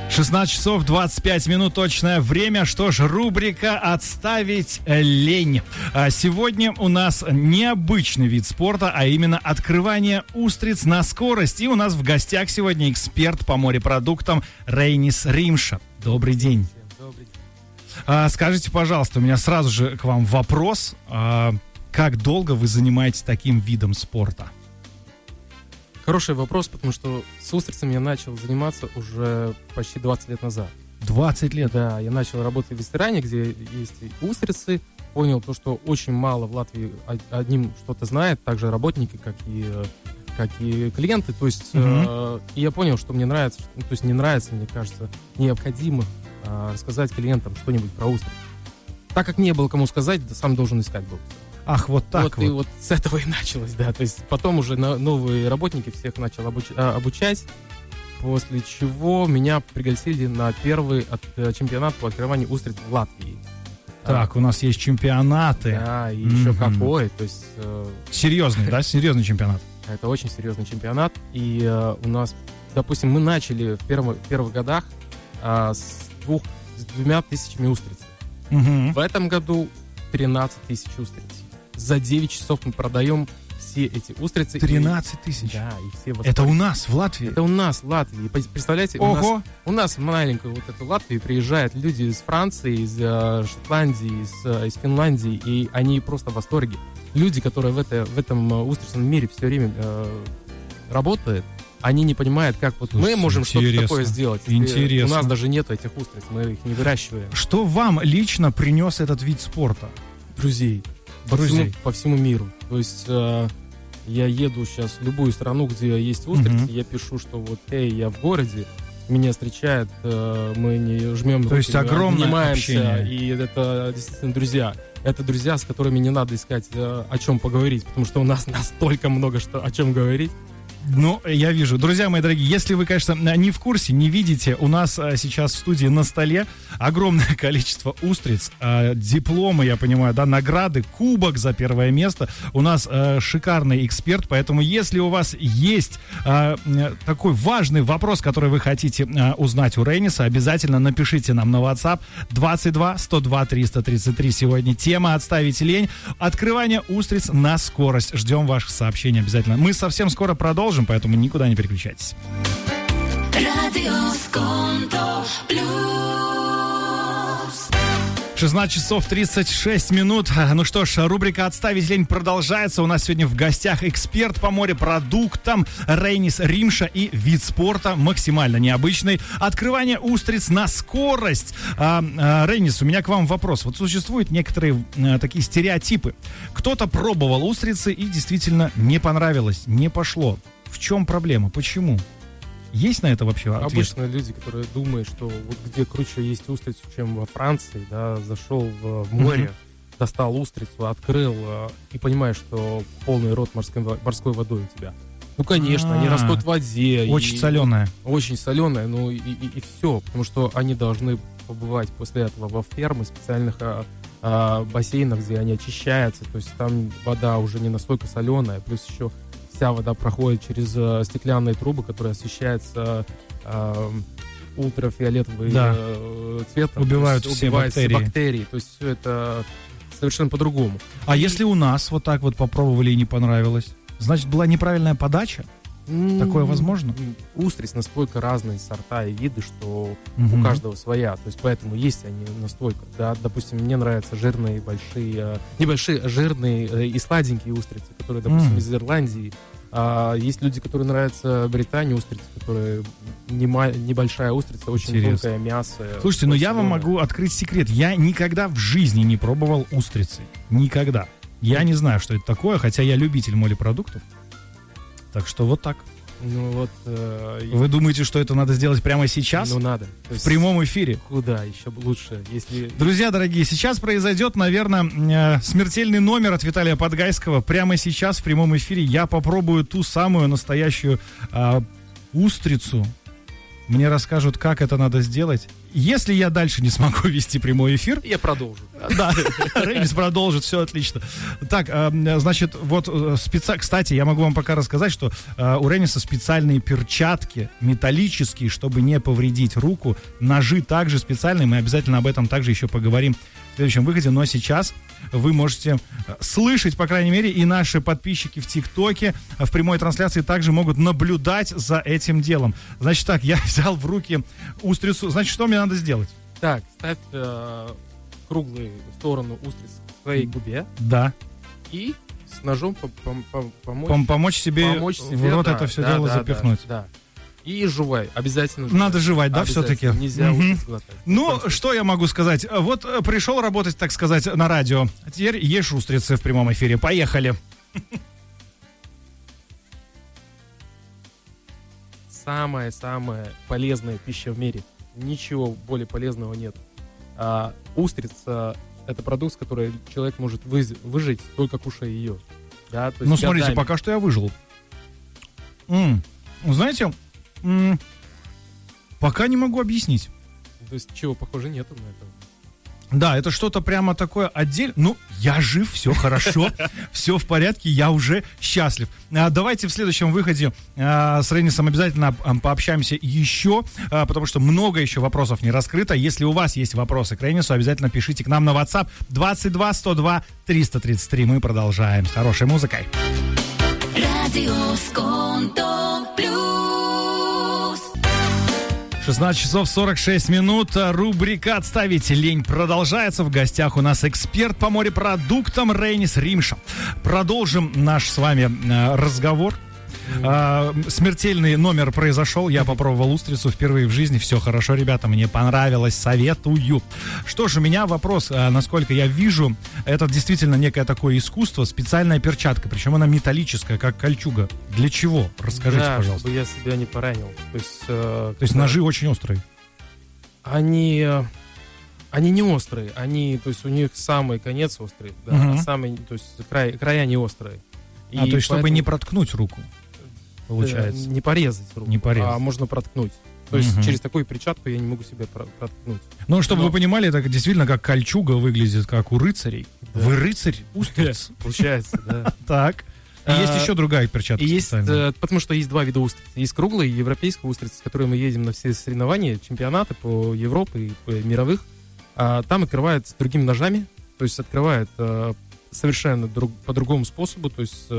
16 часов 25 минут точное время. Что ж, рубрика «Отставить лень». Сегодня у нас необычный вид спорта, а именно открывание устриц на скорость. И у нас в гостях сегодня эксперт по морепродуктам Рейнис Римша. Добрый день. Добрый день. Скажите, пожалуйста, у меня сразу же к вам вопрос. Как долго вы занимаетесь таким видом спорта? Хороший вопрос, потому что с устрицами я начал заниматься уже почти 20 лет назад. 20 лет? Да, я начал работать в ресторане, где есть устрицы. Понял то, что очень мало в Латвии одним что-то знает, также работники, как и клиенты. То есть и я понял, что мне нравится, то есть не нравится, мне кажется, необходимо рассказать клиентам что-нибудь про устрицы. Так как не было кому сказать, сам должен искать был. Ах, вот так вот. И вот с этого и началось, да. То есть потом уже новые работники всех начал обучать, после чего меня пригласили на первый чемпионат по открыванию устриц в Латвии. Так, у нас есть чемпионаты. Да, и еще какой. То есть, серьезный, да? Серьезный чемпионат. Это очень серьезный чемпионат. И у нас, допустим, мы начали в первых годах с 2000 устриц. В этом году 13 тысяч устриц. За 9 часов мы продаем все эти устрицы. 13 тысяч? Да, и все восторги. Это у нас в Латвии? Это у нас в Латвии. Представляете, у нас в маленькую вот эту Латвию приезжают люди из Франции, из Шотландии, из Финляндии, и они просто в восторге. Люди, которые в этом устричном мире все время работают, они не понимают, как вот мы можем что-то такое сделать. Интересно. У нас даже нет этих устриц, мы их не выращиваем. Что вам лично принес этот вид спорта? Друзей. По всему миру. То есть я еду сейчас в любую страну, где есть устрицы, я пишу, что вот, я в городе, меня встречают, мы не жмем руки, то есть огромное общение. И это действительно друзья. Это друзья, с которыми не надо искать о чем поговорить, потому что у нас настолько много о чем говорить. Ну, я вижу. Друзья мои дорогие, если вы, конечно, не в курсе, не видите, у нас сейчас в студии на столе огромное количество устриц, дипломы, я понимаю, да, награды, кубок за первое место. У нас шикарный эксперт, поэтому если у вас есть такой важный вопрос, который вы хотите узнать у Рейниса, обязательно напишите нам на WhatsApp 22 102 333. Сегодня тема «Отставить лень». Открывание устриц на скорость. Ждем ваших сообщений обязательно. Мы совсем скоро продолжим, поэтому никуда не переключайтесь. Радио Сконто плюс. 16 часов 36 минут. Ну что ж, рубрика «Отставить лень» продолжается. У нас сегодня в гостях эксперт по морепродуктам Рейнис Римша и вид спорта максимально необычный. Открывание устриц на скорость. Рейнис, у меня к вам вопрос. Вот существуют некоторые такие стереотипы. Кто-то пробовал устрицы и действительно не понравилось, не пошло. В чем проблема? Почему? Есть на это вообще ответ? Обычно люди, которые думают, что вот где круче есть устрицу, чем во Франции, да, зашел в море, достал устрицу, открыл и понимаешь, что полный рот морской водой у тебя. Ну, конечно, они растут в воде. Очень соленая. Очень соленая, ну и все, потому что они должны побывать после этого во фермы, специальных бассейнах, где они очищаются, то есть там вода уже не настолько соленая, плюс еще вся вода проходит через стеклянные трубы, которые освещаются ультрафиолетовым цветом. Убивают все бактерии. То есть все это совершенно по-другому. А если у нас вот так вот попробовали и не понравилось, значит, была неправильная подача? Такое возможно? Устриц настолько разные сорта и виды, что у каждого своя. То есть поэтому есть они настолько. Да, допустим, мне нравятся жирные, небольшие, жирные и сладенькие устрицы, которые, допустим, из Ирландии. Есть люди, которые нравятся Британии устрицы, которые небольшая устрица, очень тонкое мясо. Слушайте, но я вам могу открыть секрет. Я никогда в жизни не пробовал устрицы. Никогда. Я не знаю, что это такое, хотя я любитель морепродуктов. Так что вот так. Ну вот. Вы думаете, что это надо сделать прямо сейчас? Ну надо. В прямом эфире? Куда еще лучше, если... Друзья дорогие, сейчас произойдет, наверное, смертельный номер от Виталия Подгайского. Прямо сейчас в прямом эфире я попробую ту самую настоящую устрицу мне расскажут, как это надо сделать. Если я дальше не смогу вести прямой эфир... Я продолжу. Да, Рейнис продолжит, все отлично. Так, значит, вот, кстати, я могу вам пока рассказать, что у Рейниса специальные перчатки, металлические, чтобы не повредить руку. Ножи также специальные, мы обязательно об этом также еще поговорим в следующем выходе. Но сейчас вы можете слышать, по крайней мере, и наши подписчики в ТикТоке в прямой трансляции также могут наблюдать за этим делом. Значит так, я взял в руки устрицу. Значит, что мне надо сделать? Так, ставь круглую сторону устриц к твоей губе. Да. И с ножом помочь себе в рот это все дело запихнуть. Да. И жевай, обязательно. Надо жевать, да, все-таки? Нельзя устриц глотать. Ну, что я могу сказать? Вот пришел работать, так сказать, на радио. А теперь ешь устрицы в прямом эфире. Поехали. Самая-самая полезная пища в мире. Ничего более полезного нет. Устрица — это продукт, с которым человек может выжить, только кушая ее. Да, то есть смотрите, годами. Пока что я выжил. Знаете, пока не могу объяснить. То есть чего похоже нету на это. Да, это что-то прямо такое отдельное. Ну, я жив, все хорошо, все в порядке, я уже счастлив. Давайте в следующем выходе с Рейнисом обязательно пообщаемся еще, потому что много еще вопросов не раскрыто. Если у вас есть вопросы к Рейнису, обязательно пишите к нам на WhatsApp 22 102 333. Мы продолжаем с хорошей музыкой. Радио Сконто Плюс. 16 часов 46 минут. Рубрика «Отставить лень» продолжается. В гостях у нас эксперт по морепродуктам Рейнис Римша. Продолжим наш с вами разговор. Смертельный номер произошел. Я попробовал устрицу впервые в жизни. Все хорошо, ребята, мне понравилось. Советую. Что ж, у меня вопрос. Насколько я вижу, это действительно некое такое искусство. Специальная перчатка. Причем она металлическая, как кольчуга. Для чего? Расскажите, пожалуйста. Чтобы я себя не поранил. То есть ножи очень острые? Они не острые. То есть у них самый конец острый. Да, то есть края не острые. То есть чтобы не проткнуть руку? Получается. Не порезать руку, а можно проткнуть. То есть через такую перчатку я не могу себя проткнуть. Ну, чтобы вы понимали, это действительно как кольчуга выглядит, как у рыцарей. Да. Вы рыцарь устриц? Получается, да. Так. И есть еще другая перчатка специальная. Потому что есть два вида устриц. Есть круглые европейская устрица, с которой мы едем на все соревнования, чемпионаты по Европе и по мировых. Там открывают с другими ножами, то есть открывают совершенно по другому способу, то есть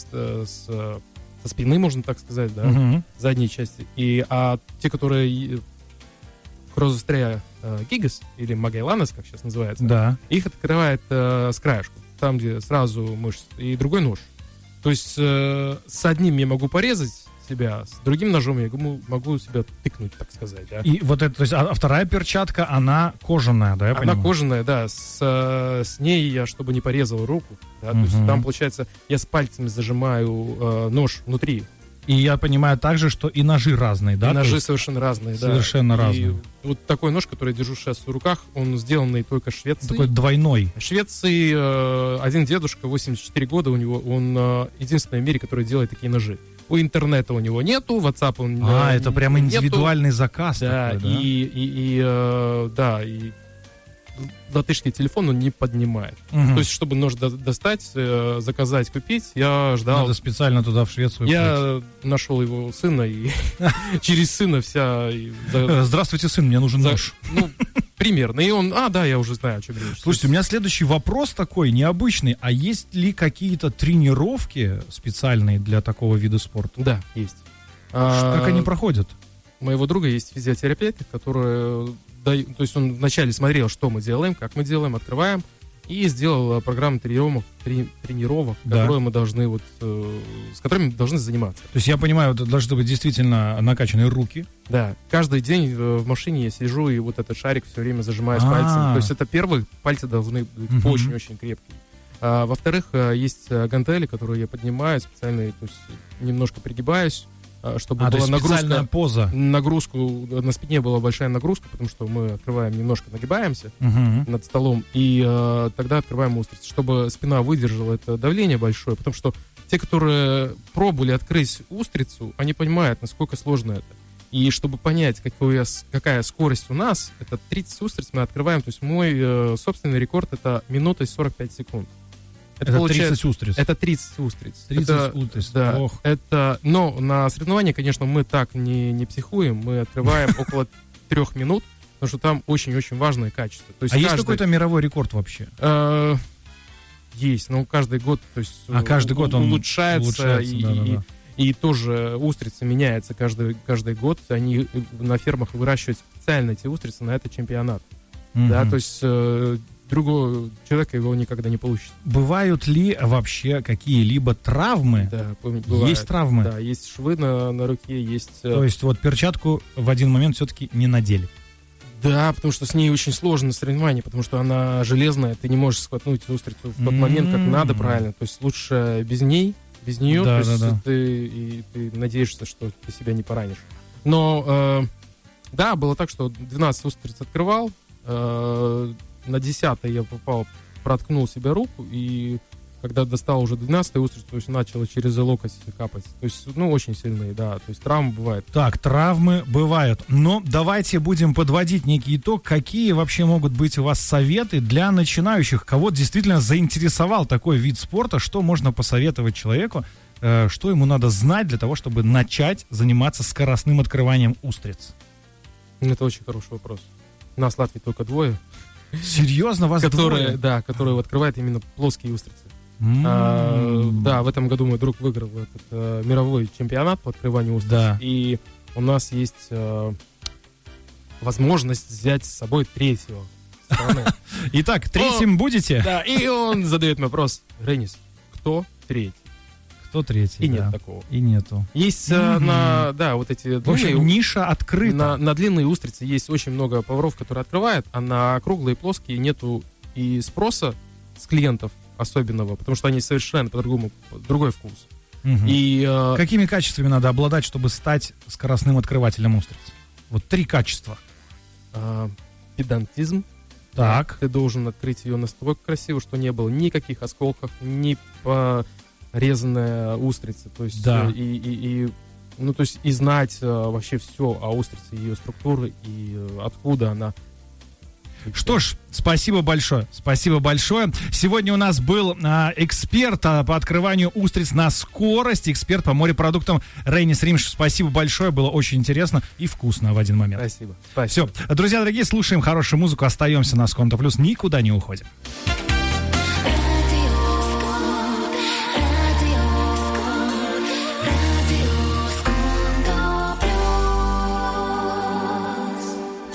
со спины, можно так сказать, да, задней части. А те, которые Крозострия Гигас или Магелланес, как сейчас называется, да, их открывает с краешку, там, где сразу мышцы, и другой нож. То есть с одним я могу порезать себя, с другим ножом я могу себя тыкнуть, так сказать. Да. И вот это, то есть, вторая перчатка, она кожаная, да, я понимаю? Она кожаная, да. С ней я, чтобы не порезал руку, да, то есть там, получается, я с пальцами зажимаю нож внутри. И я понимаю также, что и ножи разные, да? И ножи совершенно разные, да. Совершенно разные. Вот такой нож, который я держу сейчас в руках, он сделанный только в Швеции. Такой двойной. В Швеции один дедушка, 84 года у него, он единственный в мире, который делает такие ножи. У интернета у него нету, WhatsApp он это прям индивидуальный нету. Заказ да, такой, да? И латышский телефон он не поднимает. То есть, чтобы нож достать, заказать, купить, я ждал. Надо специально туда, в Швецию. Я нашел его сына, и через сына вся... Здравствуйте, сын, мне нужен нож. Ну, примерно. И он, я уже знаю, о чем речь. Слушайте, у меня следующий вопрос такой, необычный. А есть ли какие-то тренировки специальные для такого вида спорта? Да, есть. Как они проходят? У моего друга есть физиотерапевт, который... То есть он вначале смотрел, что мы делаем, как мы делаем, открываем, и сделал программу тренировок, да, которые мы должны с которыми мы должны заниматься. То есть я понимаю, это должны быть действительно накачанные руки. Да, каждый день в машине я сижу и вот этот шарик все время зажимаю с пальцами. То есть это первые пальцы должны быть очень-очень крепкие. Во-вторых, есть гантели, которые я поднимаю специально, то есть немножко пригибаюсь, чтобы была нагрузка, на спине была большая нагрузка, потому что мы открываем, немножко нагибаемся над столом, и тогда открываем устрицы, чтобы спина выдержала это давление большое, потому что те, которые пробовали открыть устрицу, они понимают, насколько сложно это. И чтобы понять, какая скорость у нас, это 30 устриц мы открываем. То есть мой собственный рекорд — это минута и 45 секунд. Это 30 устриц? Это 30 устриц. 30 устриц, да. Ох. Но на соревнованиях, конечно, мы так не психуем. Мы открываем около 3 минут, потому что там очень-очень важное качество. То есть есть какой-то мировой рекорд вообще? Есть, но каждый год, то есть каждый год он улучшается, да. И тоже устрицы меняются каждый год. Они на фермах выращивают специально эти устрицы на этот чемпионат. Да, то есть другого человека его никогда не получит. Бывают ли вообще какие-либо травмы? Да, бывает. Есть травмы? Да, есть швы на руке, есть... То есть вот перчатку в один момент все-таки не надели? Да, потому что с ней очень сложно соревнование, потому что она железная, ты не можешь схватнуть устрицу в тот момент, как надо правильно. То есть лучше без нее, да, то есть да. ты надеешься, что ты себя не поранишь. Но, да, было так, что 12 устриц открывал, на 10-й я проткнул себе руку, и когда достал уже 12-й устрицу, то есть начало через локоть капать. То есть, очень сильные, да. То есть травмы бывают. Так, травмы бывают. Но давайте будем подводить некий итог. Какие вообще могут быть у вас советы для начинающих? Кого действительно заинтересовал такой вид спорта? Что можно посоветовать человеку? Что ему надо знать для того, чтобы начать заниматься скоростным открыванием устриц? Это очень хороший вопрос. Нас в Латвии только 2. Серьезно? Вас которые открывают именно плоские устрицы. Да, в этом году мой друг выиграл этот мировой чемпионат по открыванию устриц. Да. И у нас есть возможность взять с собой 3-го. Итак, 3-м будете? Да, и он задает мне вопрос: Ренис, кто 3-й? Кто 3-й? И нет такого. И нету. Есть вот эти в общем, ниша открыта. На длинные устрицы есть очень много поваров, которые открывают, а на круглые плоские нету и спроса с клиентов особенного, потому что они совершенно по-другому, другой вкус. И, какими качествами надо обладать, чтобы стать скоростным открывателем устриц? Вот 3 качества. Педантизм. Так. Ты должен открыть ее настолько красиво, что не было никаких осколков, ни порезанная устрица. То есть, да. то есть и знать вообще все о устрице, ее структуры и откуда она. Что ж, спасибо большое. Спасибо большое. Сегодня у нас был эксперт по открыванию устриц на скорость, эксперт по морепродуктам Ренис Римш. Спасибо большое, было очень интересно и вкусно в один момент. Спасибо. Все, друзья дорогие, слушаем хорошую музыку, остаемся на Сконто Плюс, никуда не уходим.